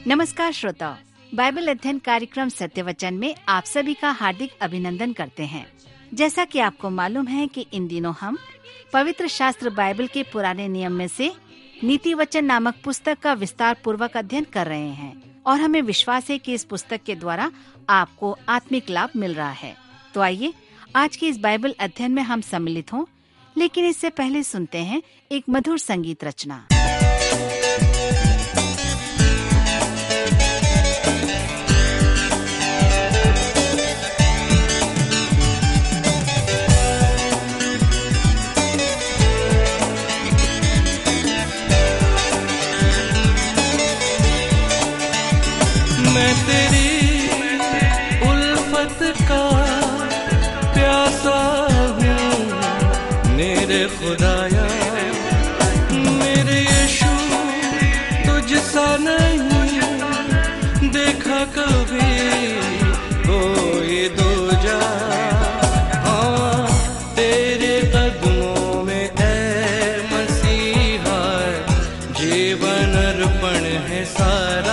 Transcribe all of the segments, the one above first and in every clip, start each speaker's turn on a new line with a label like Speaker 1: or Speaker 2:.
Speaker 1: नमस्कार श्रोताओ, बाइबल अध्ययन कार्यक्रम सत्य वचन में आप सभी का हार्दिक अभिनंदन करते हैं। जैसा कि आपको मालूम है कि इन दिनों हम पवित्र शास्त्र बाइबल के पुराने नियम में से नीति वचन नामक पुस्तक का विस्तार पूर्वक अध्ययन कर रहे हैं और हमें विश्वास है कि इस पुस्तक के द्वारा आपको आत्मिक लाभ मिल रहा है। तो आइए आज के इस बाइबल अध्ययन में हम सम्मिलित हों, लेकिन इससे पहले सुनते हैं एक मधुर संगीत रचना।
Speaker 2: मैं तेरी उल्फत का प्यासा हूँ मेरे खुदाया, मेरे यीशु तुझसा नहीं देखा कभी कोई दूजा। हाँ तेरे कदमों में ऐ मसीहा जीवन अर्पण है सारा,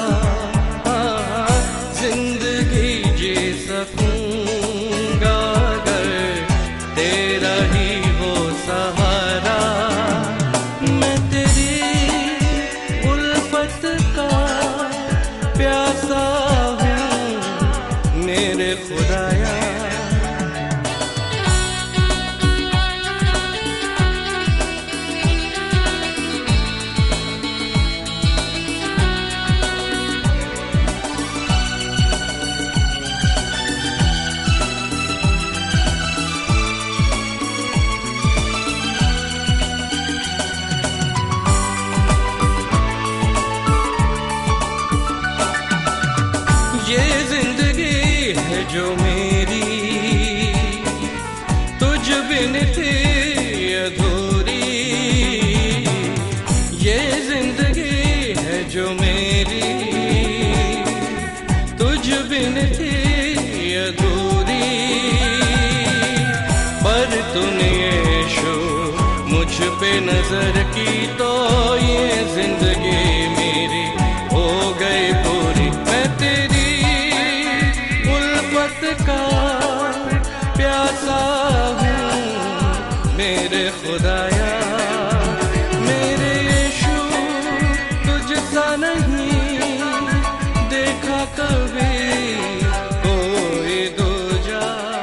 Speaker 2: जो मेरी तुझ बिन थी अधूरी, ये जिंदगी है जो मेरी तुझ बिन थी अधूरी। पर तूने यीशु मुझ पे नजर की तो ये जिंदगी मेरी हो गई पूरी। मैं तेरी का प्यासा हूँ मेरे खुदाया, मेरे यीशु तुझसा नहीं देखा कभी कोई दूजा।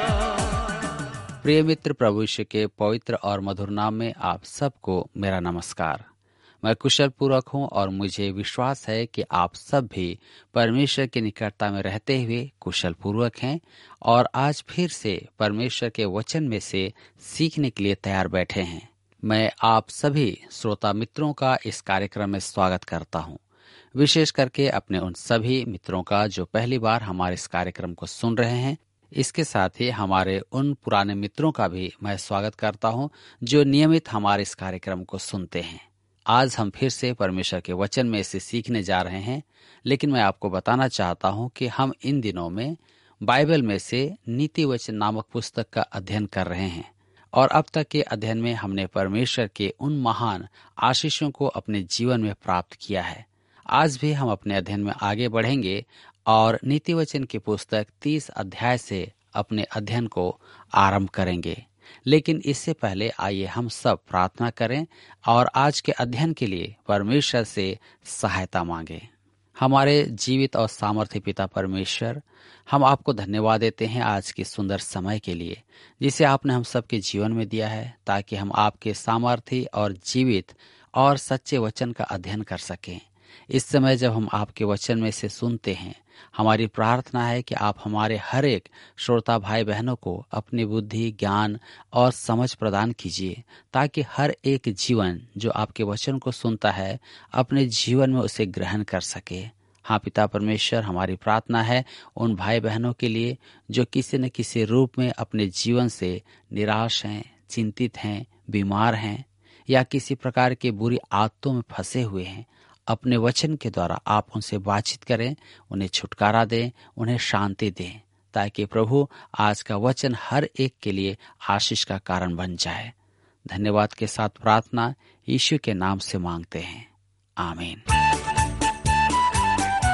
Speaker 3: प्रिय मित्र, प्रभु यीशु के पवित्र और मधुर नाम में आप सबको मेरा नमस्कार। मैं कुशल पूर्वक हूँ और मुझे विश्वास है कि आप सब भी परमेश्वर की निकटता में रहते हुए कुशल पूर्वक हैं और आज फिर से परमेश्वर के वचन में से सीखने के लिए तैयार बैठे हैं। मैं आप सभी श्रोता मित्रों का इस कार्यक्रम में स्वागत करता हूँ, विशेष करके अपने उन सभी मित्रों का जो पहली बार हमारे इस कार्यक्रम को सुन रहे हैं। इसके साथ ही हमारे उन पुराने मित्रों का भी मैं स्वागत करता हूँ जो नियमित हमारे इस कार्यक्रम को सुनते हैं। आज हम फिर से परमेश्वर के वचन में इसे सीखने जा रहे हैं, लेकिन मैं आपको बताना चाहता हूं कि हम इन दिनों में बाइबल में से नीति वचन नामक पुस्तक का अध्ययन कर रहे हैं और अब तक के अध्ययन में हमने परमेश्वर के उन महान आशीषों को अपने जीवन में प्राप्त किया है। आज भी हम अपने अध्ययन में आगे बढ़ेंगे और नीति वचन की पुस्तक 30 अध्याय से अपने अध्ययन को आरंभ करेंगे। लेकिन इससे पहले आइए हम सब प्रार्थना करें और आज के अध्ययन के लिए परमेश्वर से सहायता मांगें। हमारे जीवित और सामर्थ्य पिता परमेश्वर, हम आपको धन्यवाद देते हैं आज के सुंदर समय के लिए जिसे आपने हम सबके जीवन में दिया है, ताकि हम आपके सामर्थ्य और जीवित और सच्चे वचन का अध्ययन कर सकें। इस समय जब हम आपके वचन में से सुनते हैं, हमारी प्रार्थना है कि आप हमारे हर एक श्रोता भाई बहनों को अपनी बुद्धि, ज्ञान और समझ प्रदान कीजिए, ताकि हर एक जीवन जो आपके वचन को सुनता है अपने जीवन में उसे ग्रहण कर सके। हाँ पिता परमेश्वर, हमारी प्रार्थना है उन भाई बहनों के लिए जो किसी न किसी रूप में अपने जीवन से निराश हैं, चिंतित हैं, बीमार हैं या किसी प्रकार की बुरी आदतों में फंसे हुए हैं। अपने वचन के द्वारा आप उनसे बातचीत करें, उन्हें छुटकारा दें, उन्हें शांति दें, ताकि प्रभु आज का वचन हर एक के लिए आशीष का कारण बन जाए। धन्यवाद के साथ प्रार्थना यीशु के नाम से मांगते हैं, आमीन।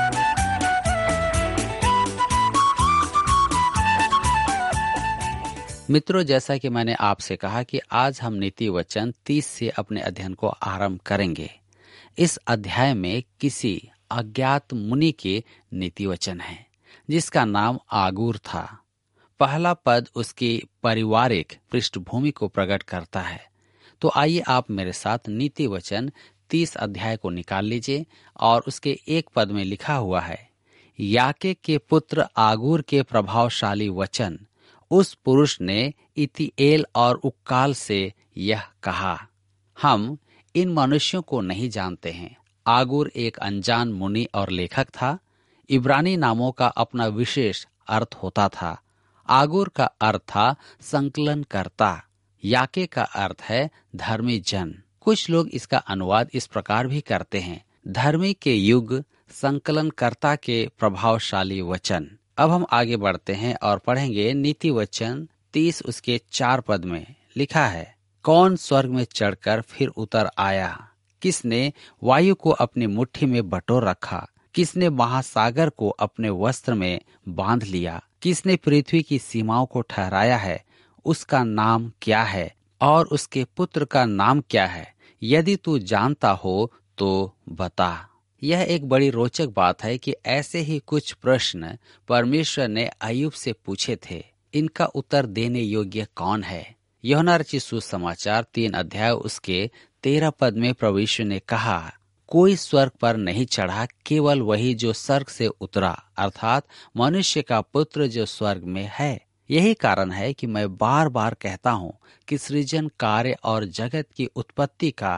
Speaker 3: मित्रों, जैसा कि मैंने आपसे कहा कि आज हम नीति वचन 30 से अपने अध्ययन को आरंभ करेंगे। इस अध्याय में किसी अज्ञात मुनि के नीति वचन है जिसका नाम आगूर था। पहला पद उसकी पारिवारिक पृष्ठभूमि को प्रकट करता है। तो आइए आप मेरे साथ नीति वचन 30 अध्याय को निकाल लीजिए और उसके एक पद में लिखा हुआ है, याके के पुत्र आगूर के प्रभावशाली वचन उस पुरुष ने इतिएल और उक्काल से यह कहा। हम इन मनुष्यों को नहीं जानते हैं। आगूर एक अनजान मुनि और लेखक था। इब्रानी नामों का अपना विशेष अर्थ होता था। आगूर का अर्थ था संकलन करता। याके का अर्थ है धर्मी जन। कुछ लोग इसका अनुवाद इस प्रकार भी करते हैं, धर्मी के युग, संकलनकर्ता के प्रभावशाली वचन। अब हम आगे बढ़ते हैं और पढ़ेंगे नीति वचन 30 उसके 4 पद में लिखा है, कौन स्वर्ग में चढ़कर फिर उतर आया? किसने वायु को अपनी मुट्ठी में बटोर रखा? किसने महासागर को अपने वस्त्र में बांध लिया? किसने पृथ्वी की सीमाओं को ठहराया है? उसका नाम क्या है और उसके पुत्र का नाम क्या है? यदि तू जानता हो तो बता। यह एक बड़ी रोचक बात है कि ऐसे ही कुछ प्रश्न परमेश्वर ने अय्यूब से पूछे थे। इनका उत्तर देने योग्य कौन है? यूहन्ना रचित सुसमाचार 3 अध्याय उसके 13 पद में प्रभु यीशु ने कहा, कोई स्वर्ग पर नहीं चढ़ा, केवल वही जो स्वर्ग से उतरा, अर्थात मनुष्य का पुत्र जो स्वर्ग में है। यही कारण है कि मैं बार बार कहता हूँ कि सृजन कार्य और जगत की उत्पत्ति का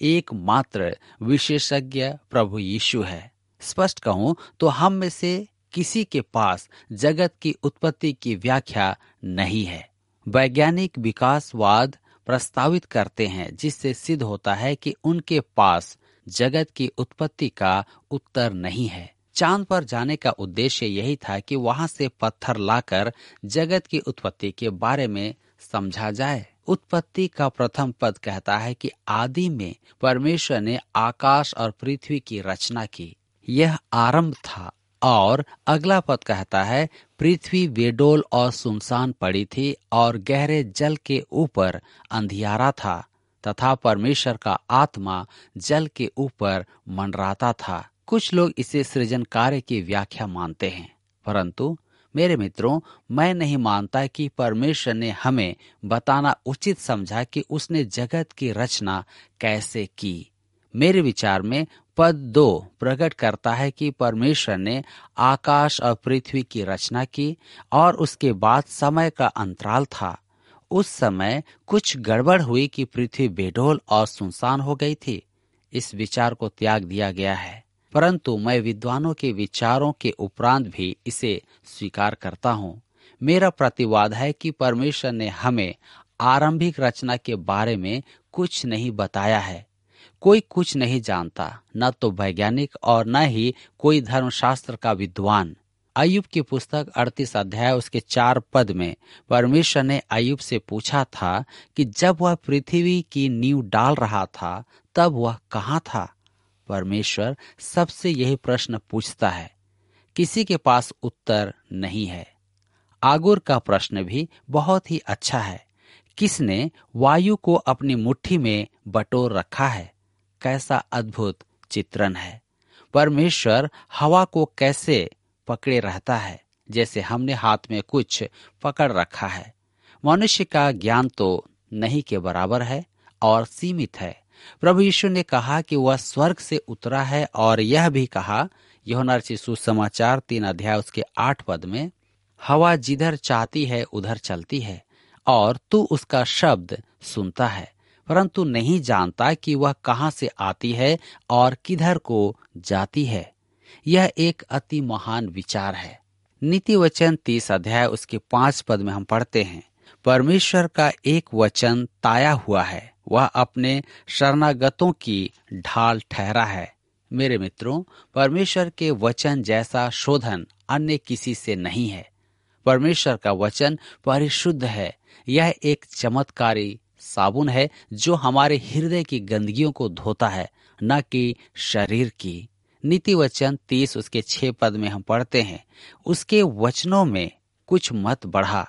Speaker 3: एकमात्र विशेषज्ञ प्रभु यीशु है। स्पष्ट कहूँ तो हम में से किसी के पास जगत की उत्पत्ति की व्याख्या नहीं है। वैज्ञानिक विकासवाद प्रस्तावित करते हैं जिससे सिद्ध होता है कि उनके पास जगत की उत्पत्ति का उत्तर नहीं है। चांद पर जाने का उद्देश्य यही था कि वहां से पत्थर लाकर जगत की उत्पत्ति के बारे में समझा जाए। उत्पत्ति का प्रथम पद कहता है कि आदि में परमेश्वर ने आकाश और पृथ्वी की रचना की, यह आरंभ था। और अगला पद कहता है, पृथ्वी बेडोल और सुनसान पड़ी थी और गहरे जल के ऊपर अंधियारा था तथा परमेश्वर का आत्मा जल के ऊपर मंडराता था। कुछ लोग इसे सृजन कार्य की व्याख्या मानते हैं, परंतु मेरे मित्रों, मैं नहीं मानता कि परमेश्वर ने हमें बताना उचित समझा कि उसने जगत की रचना कैसे की। मेरे विचार में पद 2 प्रकट करता है कि परमेश्वर ने आकाश और पृथ्वी की रचना की और उसके बाद समय का अंतराल था। उस समय कुछ गड़बड़ हुई कि पृथ्वी बेडोल और सुनसान हो गई थी। इस विचार को त्याग दिया गया है, परंतु मैं विद्वानों के विचारों के उपरांत भी इसे स्वीकार करता हूँ। मेरा प्रतिवाद है कि परमेश्वर ने हमें आरंभिक रचना के बारे में कुछ नहीं बताया है। कोई कुछ नहीं जानता, न तो वैज्ञानिक और न ही कोई धर्मशास्त्र का विद्वान। अय्यूब की पुस्तक 38 अध्याय उसके 4 पद में परमेश्वर ने अय्यूब से पूछा था कि जब वह पृथ्वी की नींव डाल रहा था तब वह कहाँ था। परमेश्वर सबसे यही प्रश्न पूछता है, किसी के पास उत्तर नहीं है। आगूर का प्रश्न भी बहुत ही अच्छा है, किसने वायु को अपनी मुट्ठी में बटोर रखा है। कैसा अद्भुत चित्रण है। परमेश्वर हवा को कैसे पकड़े रहता है, जैसे हमने हाथ में कुछ पकड़ रखा है। मनुष्य का ज्ञान तो नहीं के बराबर है और सीमित है। प्रभु यीशु ने कहा कि वह स्वर्ग से उतरा है और यह भी कहा यूहन्ना रचित सुसमाचार 3 अध्याय उसके 8 पद में, हवा जिधर चाहती है उधर चलती है और तू उसका शब्द सुनता है परंतु नहीं जानता कि वह कहाँ से आती है और किधर को जाती है। यह एक अति महान विचार है। नीति वचन 30 अध्याय उसके 5 पद में हम पढ़ते हैं, परमेश्वर का एक वचन ताया हुआ है, वह अपने शरणागतों की ढाल ठहरा है। मेरे मित्रों, परमेश्वर के वचन जैसा शोधन अन्य किसी से नहीं है। परमेश्वर का वचन परिशुद्ध है। यह एक चमत्कारी साबुन है जो हमारे हृदय की गंदगियों को धोता है, न कि शरीर की। नीति वचन 30 उसके 6 पद में हम पढ़ते हैं, उसके वचनों में कुछ मत बढ़ा,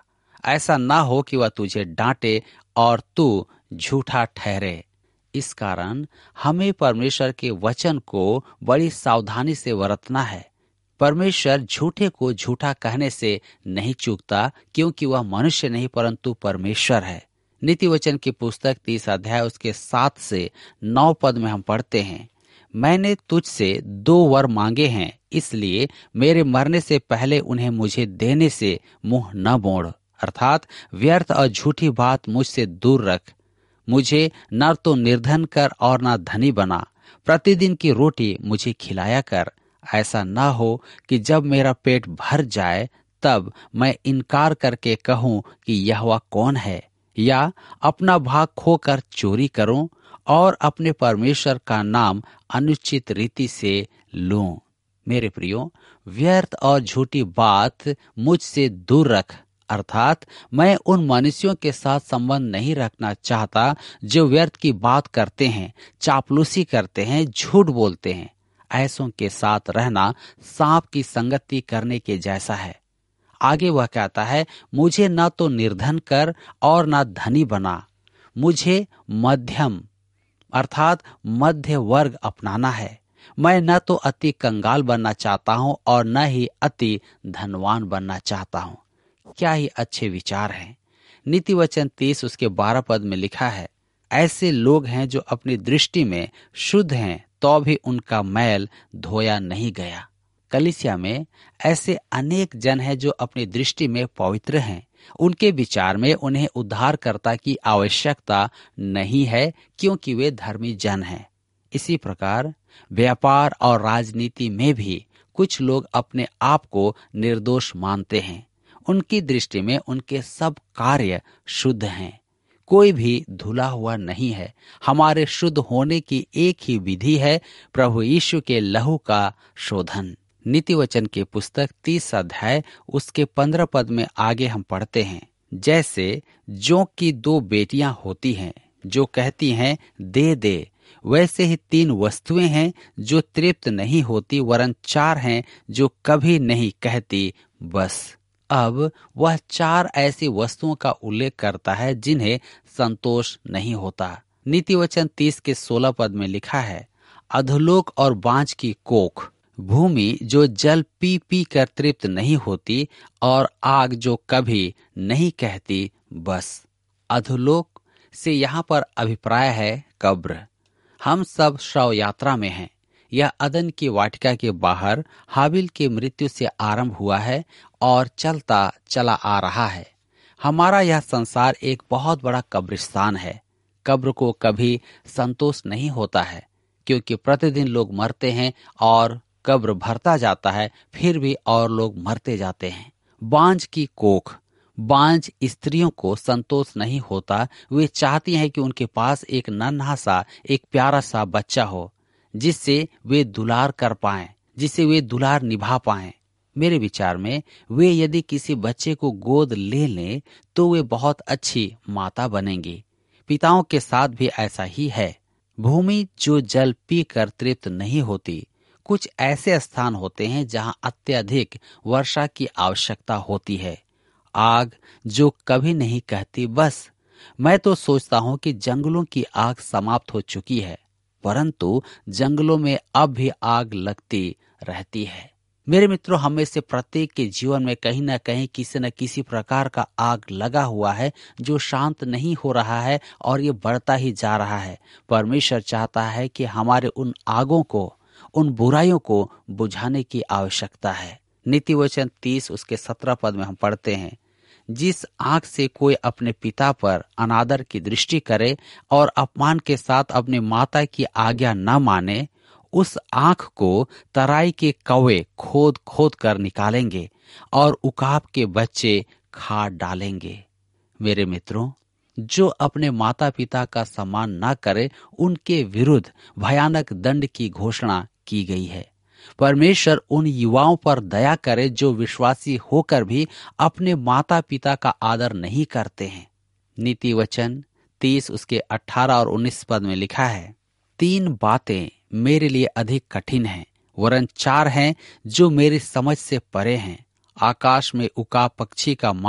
Speaker 3: ऐसा ना हो कि वह तुझे डांटे और तू झूठा ठहरे। इस कारण हमें परमेश्वर के वचन को बड़ी सावधानी से बरतना है। परमेश्वर झूठे को झूठा कहने से नहीं चूकता, क्योंकि वह मनुष्य नहीं परंतु परमेश्वर है। नीति वचन की पुस्तक 30 अध्याय उसके 7 से 9 पद में हम पढ़ते हैं, मैंने तुझसे 2 वर मांगे हैं, इसलिए मेरे मरने से पहले उन्हें मुझे देने से मुंह न मोड़। अर्थात व्यर्थ और झूठी बात मुझसे दूर रख। मुझे न तो निर्धन कर और न धनी बना। प्रतिदिन की रोटी मुझे खिलाया कर। ऐसा ना हो कि जब मेरा पेट भर जाए तब मैं इनकार करके कहूं कि यहोवा कौन है, या अपना भाग खोकर चोरी करूं और अपने परमेश्वर का नाम अनुचित रीति से लूं। मेरे प्रियो, व्यर्थ और झूठी बात मुझसे दूर रख। अर्थात मैं उन मनुष्यों के साथ संबंध नहीं रखना चाहता जो व्यर्थ की बात करते हैं, चापलूसी करते हैं, झूठ बोलते हैं। ऐसों के साथ रहना सांप की संगति करने के जैसा है। आगे वह कहता है, मुझे न तो निर्धन कर और न धनी बना। मुझे मध्यम अर्थात मध्य वर्ग अपनाना है। मैं न तो अति कंगाल बनना चाहता हूं और न ही अति धनवान बनना चाहता हूं। क्या ही अच्छे विचार हैं। नीति वचन 30 उसके 12 पद में लिखा है, ऐसे लोग हैं जो अपनी दृष्टि में शुद्ध हैं तो भी उनका मैल धोया नहीं गया। कलीसिया में ऐसे अनेक जन हैं जो अपनी दृष्टि में पवित्र हैं। उनके विचार में उन्हें उद्धारकर्ता की आवश्यकता नहीं है, क्योंकि वे धर्मी जन हैं। इसी प्रकार व्यापार और राजनीति में भी कुछ लोग अपने आप को निर्दोष मानते हैं। उनकी दृष्टि में उनके सब कार्य शुद्ध हैं। कोई भी धुला हुआ नहीं है। हमारे शुद्ध होने की एक ही विधि है, प्रभु यीशु के लहू का शोधन। नीति वचन की पुस्तक 30 अध्याय उसके 15 पद में आगे हम पढ़ते हैं, जैसे जोंक की 2 बेटियां होती हैं जो कहती हैं दे दे, वैसे ही 3 वस्तुएं हैं जो तृप्त नहीं होती, वरन 4 हैं जो कभी नहीं कहती बस। अब वह 4 ऐसी वस्तुओं का उल्लेख करता है जिन्हें संतोष नहीं होता। नीति वचन 30 के 16 पद में लिखा है, अधोलोक और बांझ की कोख, भूमि जो जल पी पी कर तृप्त नहीं होती, और आग जो कभी नहीं कहती बस। अधोलोक से यहाँ पर अभिप्राय है कब्र। हम सब शव यात्रा में हैं। यह अदन की वाटिका के बाहर हाबिल की मृत्यु से आरंभ हुआ है और चलता चला आ रहा है। हमारा यह संसार एक बहुत बड़ा कब्रिस्तान है। कब्र को कभी संतोष नहीं होता है, क्योंकि प्रतिदिन लोग मरते हैं और कब्र भरता जाता है, फिर भी और लोग मरते जाते हैं। बांझ की कोख, बांझ स्त्रियों को संतोष नहीं होता। वे चाहती हैं कि उनके पास एक नन्हा सा, एक प्यारा सा बच्चा हो जिससे वे दुलार कर पाएं, जिसे वे दुलार निभा पाएं। मेरे विचार में वे यदि किसी बच्चे को गोद ले लें तो वे बहुत अच्छी माता बनेंगी। पिताओं के साथ भी ऐसा ही है। भूमि जो जल पी कर तृप्त नहीं होती। कुछ ऐसे स्थान होते हैं जहां अत्यधिक वर्षा की आवश्यकता होती है। आग जो कभी नहीं कहती बस। मैं तो सोचता हूं कि जंगलों की आग समाप्त हो चुकी है, परंतु जंगलों में अब भी आग लगती रहती है। मेरे मित्रों, हमें से प्रत्येक के जीवन में कहीं न कहीं किसी न किसी प्रकार का आग लगा हुआ है जो शांत नहीं हो रहा है और ये बढ़ता ही जा रहा है। परमेश्वर चाहता है कि हमारे उन आगों को, उन बुराइयों को बुझाने की आवश्यकता है। नीति वचन 30 उसके 17 पद में हम पढ़ते हैं, जिस आंख से कोई अपने पिता पर अनादर की दृष्टि करे और अपमान के साथ अपने माता की आज्ञा न माने, उस आंख को तराई के कौवे खोद खोद कर निकालेंगे और उकाब के बच्चे खा डालेंगे। मेरे मित्रों, जो अपने माता पिता का सम्मान न करे उनके विरुद्ध भयानक दंड की घोषणा की गई है। परमेश्वर उन युवाओं पर दया करे जो विश्वासी होकर भी अपने माता पिता का आदर नहीं करते हैं। नीति वचन 30 उसके 18 और 19 पद में लिखा है, 3 बातें मेरे लिए अधिक कठिन हैं, वरन 4 हैं जो मेरी समझ से परे हैं। आकाश में उकाब पक्षी का मार्ग,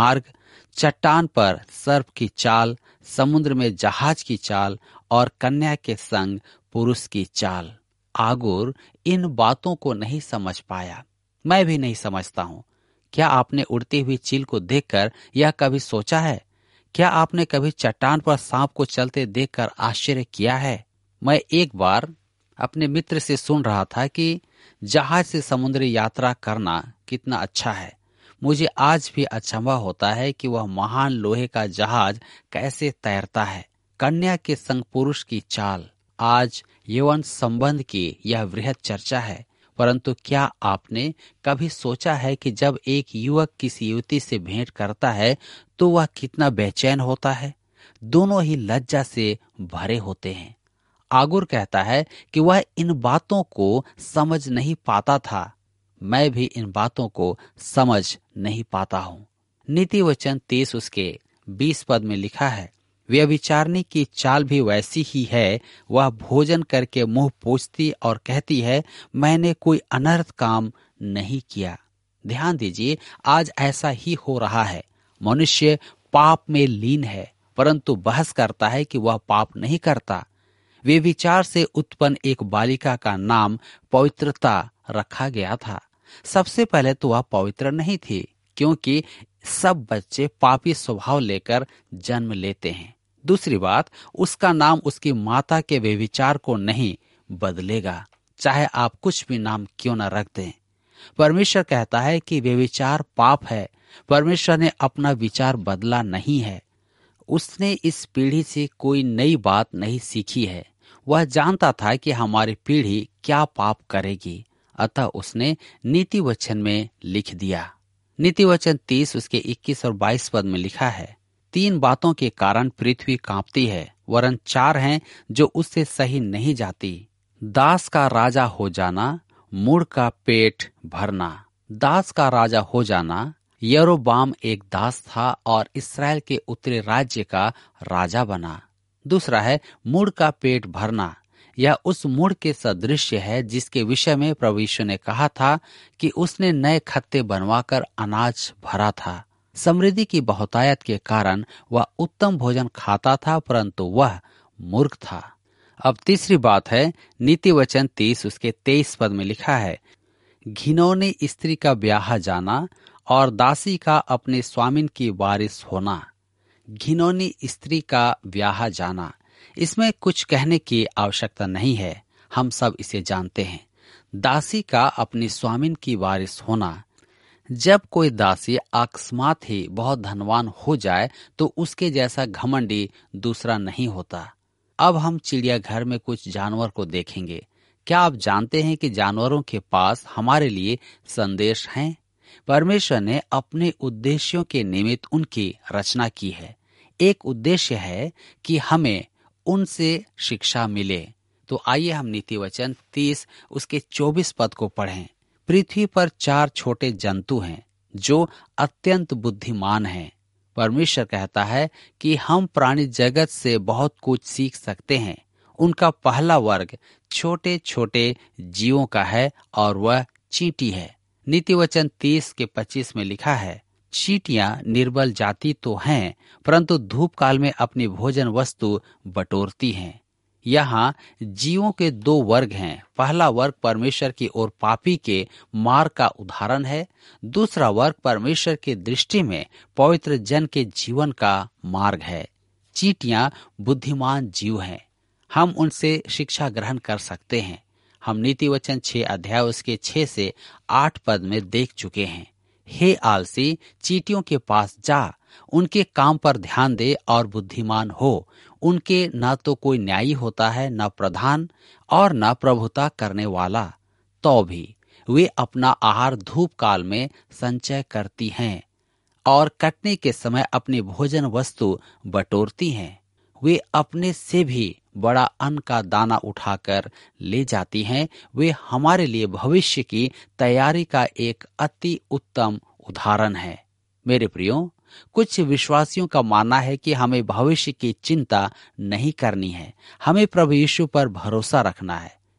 Speaker 3: चट्टान पर सर्प की चाल, समुद्र में जहाज की चाल और कन्या के संग पुरुष की चाल। आगुर इन बातों को नहीं समझ पाया। मैं भी नहीं समझता हूँ। क्या आपने उड़ती हुई चील को देखकर यह कभी सोचा है? क्या आपने कभी चट्टान पर सांप को चलते देखकर आश्चर्य किया है? मैं एक बार अपने मित्र से सुन रहा था कि जहाज से समुद्री यात्रा करना कितना अच्छा है। मुझे आज भी अचंभा होता है कि वह महान लोहे का जहाज कैसे तैरता है। कन्या के संग पुरुष की चाल, आज यौन संबंध की यह वृहद चर्चा है। परंतु क्या आपने कभी सोचा है कि जब एक युवक किसी युवती से भेंट करता है तो वह कितना बेचैन होता है? दोनों ही लज्जा से भरे होते हैं। आगुर कहता है कि वह इन बातों को समझ नहीं पाता था। मैं भी इन बातों को समझ नहीं पाता हूँ। नीति वचन 30 उसके 20 पद में लिखा है, व्यभिचारिणी की चाल भी वैसी ही है। वह भोजन करके मुंह पोंछती और कहती है, मैंने कोई अनर्थ काम नहीं किया। ध्यान दीजिए, आज ऐसा ही हो रहा है। मनुष्य पाप में लीन है, परंतु बहस करता है कि वह पाप नहीं करता। व्यभिचार से उत्पन्न एक बालिका का नाम पवित्रता रखा गया था। सबसे पहले तो वह पवित्र नहीं थी, क्योंकि सब बच्चे पापी स्वभाव लेकर जन्म लेते हैं। दूसरी बात, उसका नाम उसकी माता के व्यभिचार को नहीं बदलेगा, चाहे आप कुछ भी नाम क्यों न रख दें। परमेश्वर कहता है कि व्यभिचार पाप है। परमेश्वर ने अपना विचार बदला नहीं है। उसने इस पीढ़ी से कोई नई बात नहीं सीखी है। वह जानता था कि हमारी पीढ़ी क्या पाप करेगी, अतः उसने नीति वचन में लिख दिया। नीति वचन 30 उसके 21 और 22 पद में लिखा है, 3 बातों के कारण पृथ्वी कांपती है, वरन 4 हैं जो उससे सही नहीं जाती। दास का राजा हो जाना, मूढ़ का पेट भरना। दास का राजा हो जाना, यरोबाम एक दास था और इस्राएल के उत्तरी राज्य का राजा बना। दूसरा है मूढ़ का पेट भरना। यह उस मूढ़ के सदृश्य है जिसके विषय में प्रभु यीशु ने कहा था कि उसने नए खत्ते बनवाकर अनाज भरा था। समृद्धि की बहुतायत के कारण वह उत्तम भोजन खाता था, परंतु वह मूर्ख था। अब तीसरी बात है, नीति वचन 30 उसके 23 पद में लिखा है, घिनौनी स्त्री का ब्याह जाना और दासी का अपने स्वामिन की वारिस होना। घिनौनी स्त्री का ब्याह जाना, इसमें कुछ कहने की आवश्यकता नहीं है, हम सब इसे जानते हैं। दासी का अपनी स्वामिन की वारिस होना, जब कोई दासी अकस्मात ही बहुत धनवान हो जाए तो उसके जैसा घमंडी दूसरा नहीं होता। अब हम चिड़ियाघर में कुछ जानवर को देखेंगे। क्या आप जानते हैं कि जानवरों के पास हमारे लिए संदेश हैं? परमेश्वर ने अपने उद्देश्यों के निमित्त उनकी रचना की है। एक उद्देश्य है कि हमें उनसे शिक्षा मिले। तो आइए हम नीति वचन 30 उसके 24 पद को पढ़ें। पृथ्वी पर 4 छोटे जंतु हैं जो अत्यंत बुद्धिमान हैं। परमेश्वर कहता है कि हम प्राणी जगत से बहुत कुछ सीख सकते हैं। उनका पहला वर्ग छोटे छोटे जीवों का है और वह चींटी है। नीति वचन 30 के 25 में लिखा है, चींटियां निर्बल जाति तो हैं, परंतु धूप काल में अपनी भोजन वस्तु बटोरती हैं। यहाँ जीवों के 2 वर्ग हैं। पहला वर्ग परमेश्वर की ओर पापी के मार्ग का उदाहरण है। दूसरा वर्ग परमेश्वर की दृष्टि में पवित्र जन के जीवन का मार्ग है। चींटियां बुद्धिमान जीव हैं। हम उनसे शिक्षा ग्रहण कर सकते हैं। हम नीति वचन 6 अध्याय उसके 6 से 8 पद में देख चुके हैं। हे आलसी, चींटियों के पास जा, उनके काम पर ध्यान दे और बुद्धिमान हो। उनके न तो कोई न्यायी होता है, न प्रधान और न प्रभुता करने वाला, तो भी वे अपना आहार धूप काल में संचय करती हैं और कटने के समय अपनी भोजन वस्तु बटोरती हैं। वे अपने से भी बड़ा अन्न का दाना उठाकर ले जाती हैं। वे हमारे लिए भविष्य की तैयारी का एक अति उत्तम उदाहरण है। मेरे प्रियो, कुछ विश्वासियों का मानना है कि हमें भविष्य की चिंता नहीं करनी है, हमें प्रभु यीशु पर भरोसा रखना है।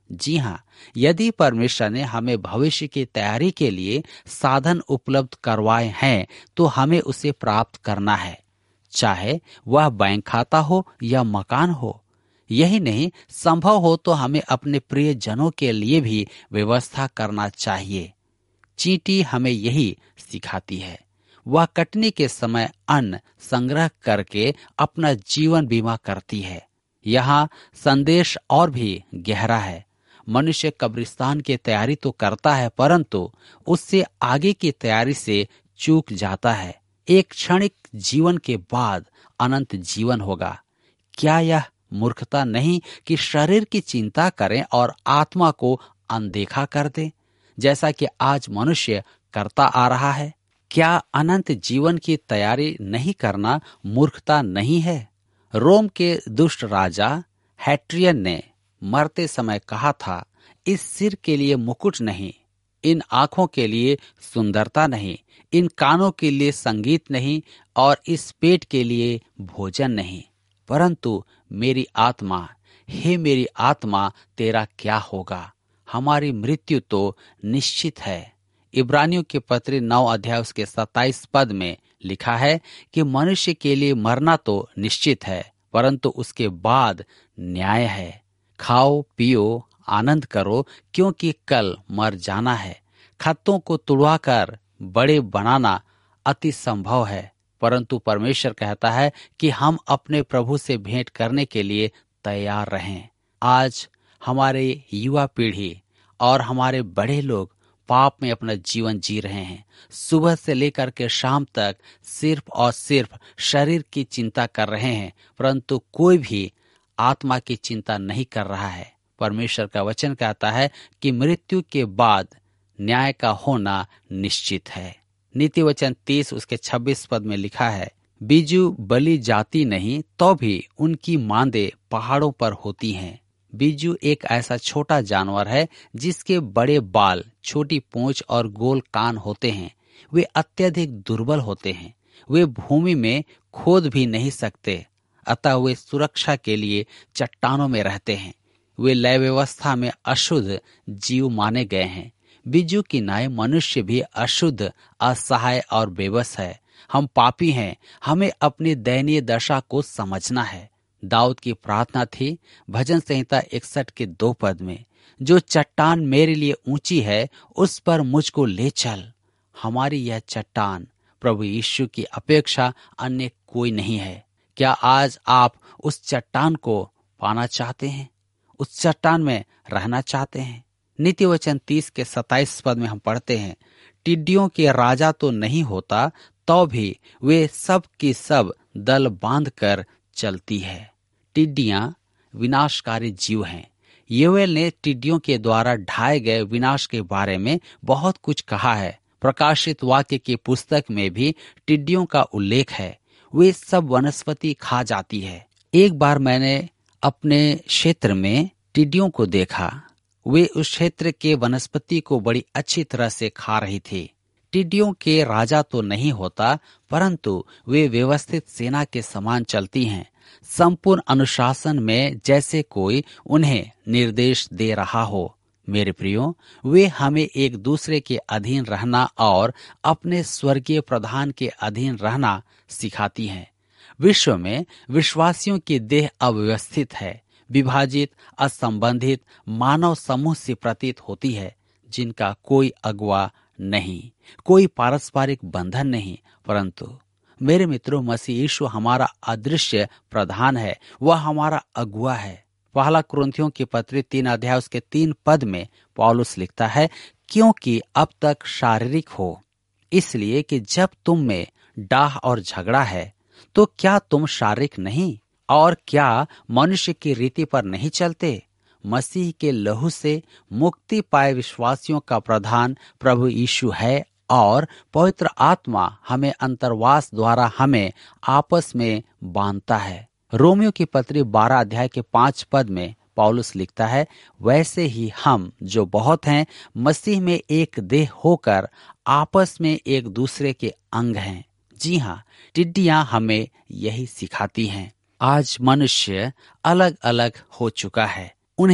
Speaker 3: जी हाँ, यदि परमेश्वर ने हमें भविष्य की तैयारी के लिए साधन उपलब्ध करवाए हैं तो हमें उसे प्राप्त करना है, चाहे वह बैंक खाता हो या मकान हो। यही नहीं, संभव हो तो हमें अपने प्रिय जनों के लिए भी व्यवस्था करना चाहिए। चींटी हमें यही सिखाती है। वह कटनी के समय अन्न संग्रह करके अपना जीवन बीमा करती है। यहाँ संदेश और भी गहरा है। मनुष्य कब्रिस्तान की तैयारी तो करता है, परंतु उससे आगे की तैयारी से चूक जाता है। एक क्षणिक जीवन के बाद अनंत जीवन होगा। क्या यह मूर्खता नहीं कि शरीर की चिंता करें और आत्मा को अनदेखा कर दें, जैसा कि आज मनुष्य करता आ रहा है? क्या अनंत जीवन की तैयारी नहीं करना मूर्खता नहीं है? रोम के दुष्ट राजा हैट्रियन ने मरते समय कहा था, इस सिर के लिए मुकुट नहीं, इन आंखों के लिए सुंदरता नहीं, इन कानों के लिए संगीत नहीं और इस पेट के लिए भोजन नहीं, परंतु मेरी आत्मा, हे मेरी आत्मा, तेरा क्या होगा? हमारी मृत्यु तो निश्चित है। इब्रानियों के पत्री 9 अध्याय उसके 27 पद में लिखा है कि मनुष्य के लिए मरना तो निश्चित है, परंतु उसके बाद न्याय है। खाओ पियो आनंद करो, क्योंकि कल मर जाना है। खत्तों को तुड़वाकर बड़े बनाना अति संभव है, परंतु परमेश्वर कहता है कि हम अपने प्रभु से भेंट करने के लिए तैयार रहें। आज हमारे युवा पीढ़ी और हमारे बड़े लोग पाप में अपना जीवन जी रहे हैं। सुबह से लेकर के शाम तक सिर्फ और सिर्फ शरीर की चिंता कर रहे हैं, परंतु कोई भी आत्मा की चिंता नहीं कर रहा है। परमेश्वर का वचन कहता है कि मृत्यु के बाद न्याय का होना निश्चित है। नीति वचन 30 उसके 26 पद में लिखा है, बीजू बलि जाती नहीं तो भी उनकी मांदे पहाड़ों पर होती हैं। बीजू एक ऐसा छोटा जानवर है जिसके बड़े बाल, छोटी पूंछ और गोल कान होते हैं। वे अत्यधिक दुर्बल होते हैं। वे भूमि में खोद भी नहीं सकते, अतः वे सुरक्षा के लिए चट्टानों में रहते हैं। वे लय व्यवस्था में अशुद्ध जीव माने गए हैं। बीजू की नाय मनुष्य भी अशुद्ध, असहाय और बेबस है। हम पापी हैं। हमें अपनी दयनीय दशा को समझना है। दाऊद की प्रार्थना थी भजन संहिता 61 के 2 पद में, जो चट्टान मेरे लिए ऊंची है उस पर मुझको ले चल। हमारी यह चट्टान प्रभु यीशु की अपेक्षा अन्य कोई नहीं है। क्या आज आप उस चट्टान को पाना चाहते हैं? उस चट्टान में रहना चाहते हैं? नीति वचन 30 के 27 पद में हम पढ़ते हैं, टिड्डियों के राजा तो नहीं होता तो भी वे सब की सब दल बांध कर चलती है। टिड्डियां विनाशकारी जीव हैं। योएल ने टिड्डियों के द्वारा ढाए गए विनाश के बारे में बहुत कुछ कहा है। प्रकाशित वाक्य की पुस्तक में भी टिड्डियों का उल्लेख है। वे सब वनस्पति खा जाती है। एक बार मैंने अपने क्षेत्र में टिड्डियों को देखा। वे उस क्षेत्र के वनस्पति को बड़ी अच्छी तरह से खा रही थी। टिड्डियों के राजा तो नहीं होता, परंतु वे व्यवस्थित सेना के समान चलती हैं, संपूर्ण अनुशासन में, जैसे कोई उन्हें निर्देश दे रहा हो। मेरे प्रियो, वे हमें एक दूसरे के अधीन रहना और अपने स्वर्गीय प्रधान के अधीन रहना सिखाती हैं। विश्व में विश्वासियों की देह अव्यवस्थित है, विभाजित, असंबंधित मानव समूह से प्रतीत होती है, जिनका कोई अगुवा नहीं, कोई पारस्परिक बंधन नहीं, परंतु मेरे मित्रों, मसीह यीशु हमारा अदृश्य प्रधान है। वह हमारा अगुवा है। पहला कुरिन्थियों की पत्री 3 अध्याय उसके 3 पद में पौलुस लिखता है, क्योंकि अब तक शारीरिक हो, इसलिए कि जब तुम में डाह और झगड़ा है तो क्या तुम शारीरिक नहीं और क्या मनुष्य की रीति पर नहीं चलते? मसीह के लहू से मुक्ति पाए विश्वासियों का प्रधान प्रभु यीशु है और पवित्र आत्मा हमें अंतर्वास द्वारा हमें आपस में बांधता है। रोमियो की पत्री 12 अध्याय के 5 पद में पौलुस लिखता है, वैसे ही हम जो बहुत हैं मसीह में एक देह होकर आपस में एक दूसरे के अंग हैं। जी हाँ, टिड्डियां हमें यही सिखाती हैं। आज मनुष्य अलग अलग हो चुका है। उन्हें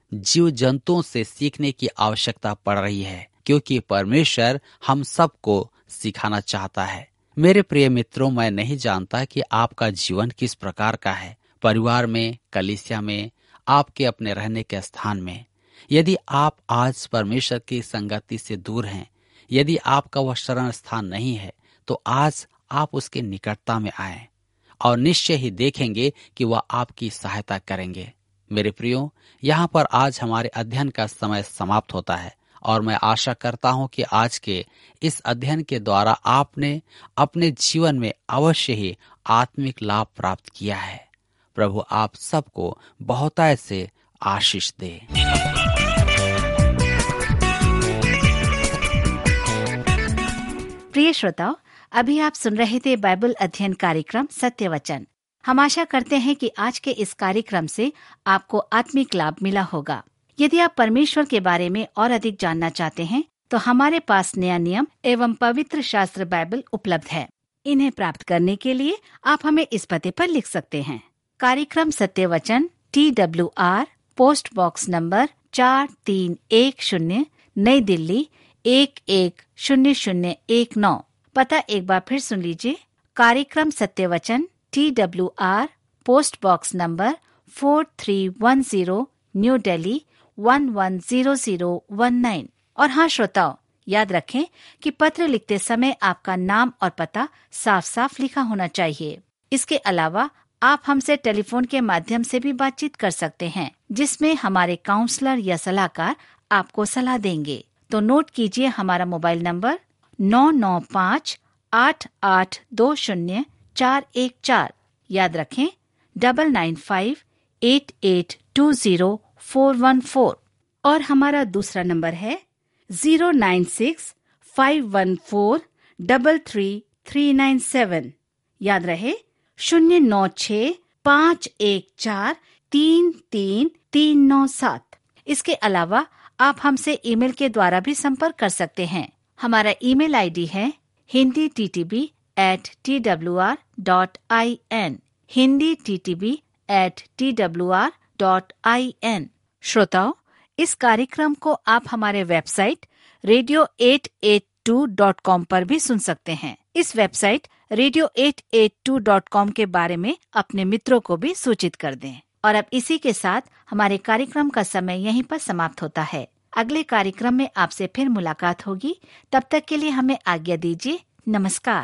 Speaker 3: जीव जंतुओं से सीखने की आवश्यकता पड़ रही है, क्योंकि परमेश्वर हम सबको सिखाना चाहता है। मेरे प्रिय मित्रों, मैं नहीं जानता कि आपका जीवन किस प्रकार का है, परिवार में, कलीसिया में, आपके अपने रहने के स्थान में। यदि आप आज परमेश्वर की संगति से दूर हैं, यदि आपका वह शरण स्थान नहीं है, तो आज आप उसके निकटता में आएं और निश्चय ही देखेंगे कि वह आपकी सहायता करेंगे। मेरे प्रियो, यहाँ पर आज हमारे अध्ययन का समय समाप्त होता है और मैं आशा करता हूँ कि आज के इस अध्ययन के द्वारा आपने अपने जीवन में अवश्य ही आत्मिक लाभ प्राप्त किया है। प्रभु आप सबको बहुतायत से आशीष दे।
Speaker 1: प्रिय श्रोताओ, अभी आप सुन रहे थे बाइबल अध्ययन कार्यक्रम सत्य वचन। हम आशा करते हैं कि आज के इस कार्यक्रम से आपको आत्मिक लाभ मिला होगा। यदि आप परमेश्वर के बारे में और अधिक जानना चाहते हैं, तो हमारे पास नया नियम एवं पवित्र शास्त्र बाइबल उपलब्ध है। इन्हें प्राप्त करने के लिए आप हमें इस पते पर लिख सकते हैं। कार्यक्रम सत्य वचन, TWR, पोस्ट बॉक्स नंबर 4310, नई दिल्ली 110019। पता एक बार फिर सुन लीजिए। कार्यक्रम सत्य वचन, TWR, post box number 4310, New Delhi 110019। और हाँ श्रोताओ, याद रखें कि पत्र लिखते समय आपका नाम और पता साफ साफ लिखा होना चाहिए। इसके अलावा आप हमसे टेलीफोन के माध्यम से भी बातचीत कर सकते हैं, जिसमें हमारे काउंसलर या सलाहकार आपको सलाह देंगे। तो नोट कीजिए हमारा मोबाइल नंबर 9958820414। याद रखें 9958820414। और हमारा दूसरा नंबर है 09651433397। याद रहे 09651433397। इसके अलावा आप हमसे ईमेल के द्वारा भी संपर्क कर सकते हैं। हमारा ईमेल आईडी है hinditb@twr.in, hinditb@twr.in। श्रोताओ, इस कार्यक्रम को आप हमारे वेबसाइट radio882.com पर भी सुन सकते हैं। इस वेबसाइट radio882.com के बारे में अपने मित्रों को भी सूचित कर दें। और अब इसी के साथ हमारे कार्यक्रम का समय यहीं पर समाप्त होता है। अगले कार्यक्रम में आपसे फिर मुलाकात होगी। तब तक के लिए हमें आज्ञा दीजिए। नमस्कार।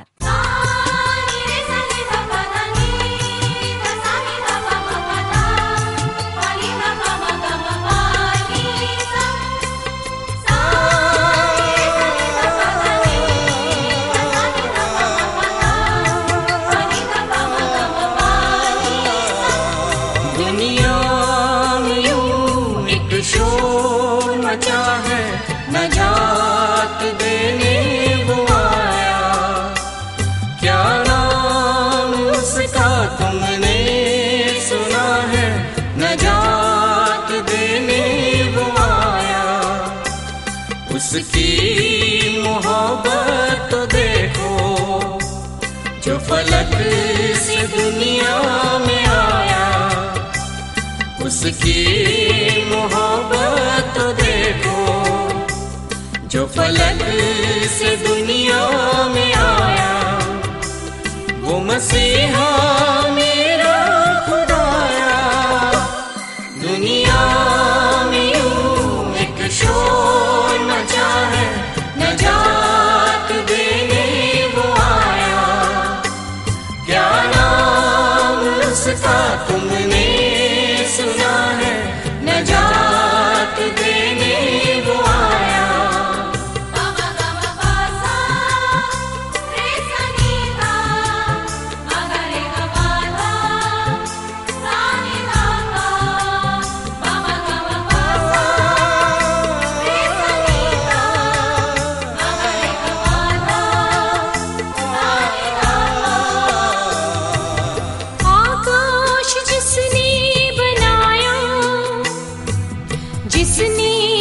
Speaker 2: उसकी मोहब्बत तो देखो, जो फलक से दुनिया में आया। उसकी मोहब्बत तो देखो, जो फलक से दुनिया में आया। वो मसीहा मेरा खुदाया, दुनिया में यूं एक शोर मचा है, नजात देने वो आया। क्या नाम उसका तुमने सुना है, नजात देने वो आया।
Speaker 4: आकाश जिसने बनाया, जिसने